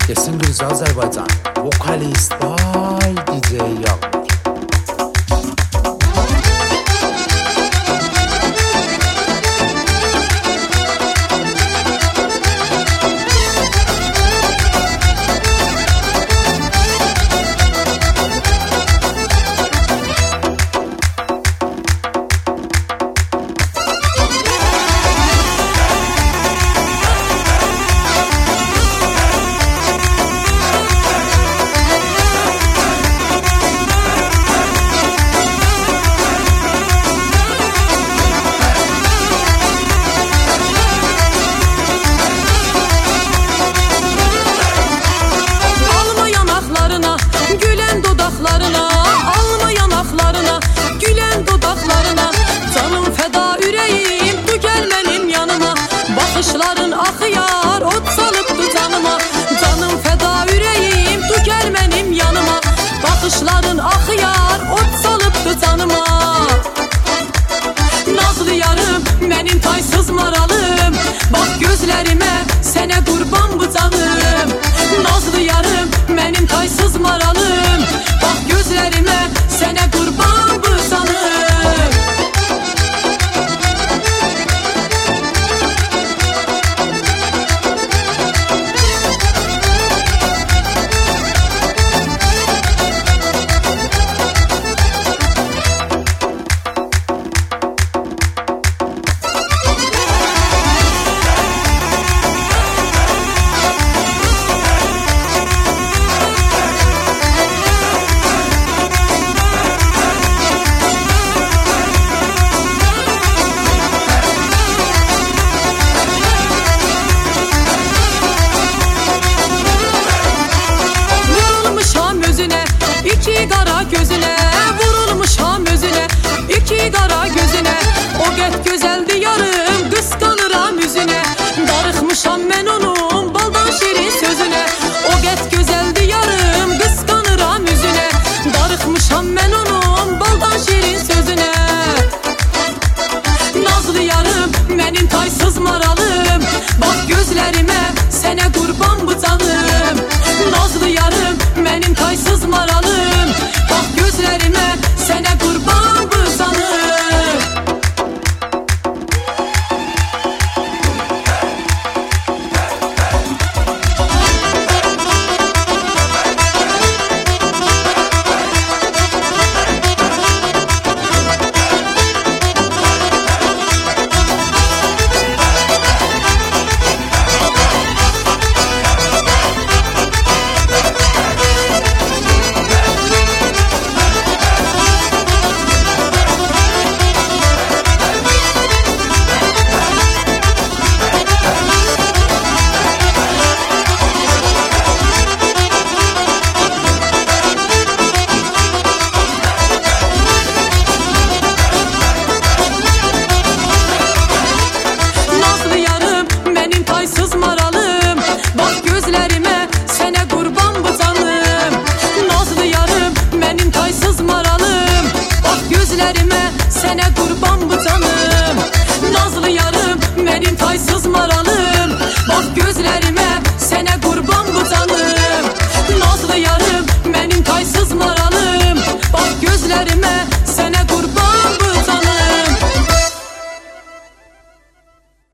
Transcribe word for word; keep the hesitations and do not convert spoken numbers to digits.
Desin Gürcü Azerbaycan vokalist bay D J Yağmur. Alma yanaklarına, gülen dudaklarına. Canım feda yüreğim, bu gel benim yanıma. Bakışların akıyar, ot salıptı canıma. Canım feda yüreğim, bu gel benim yanıma. Bakışların akıyar, ot salıptı canıma. Nazlı yarım, benim taysız maralım. Bak gözlerime, sene kurban bu canım. Nazlı yarım, benim taysız maralım. Bak gözlerime, sene kurban bu canım. İki kara gözüne vurulmuş ham özüne, iki kara gözüne. O get güzeldi yarım, kıskanıram yüzüne. Darıkmışam ben onun baldan şirin sözüne. O get güzeldi yarım, kıskanıram yüzüne. Darıkmışam ben onun baldan şirin sözüne. Nazlı yarım, benim taysız maralım. Bak gözlerime, sene kurban bu canım. Nazlı yarım, benim taysız maralım. Bak gözlerime, sene kurban bu canım. Taysız maralım, bak gözlerime, sene kurban bu canım. Nazlı yarım, benim taysız maralım. Bak gözlerime, sene kurban bu canım. Nazlı yarım, benim taysız maralım. Bak gözlerime,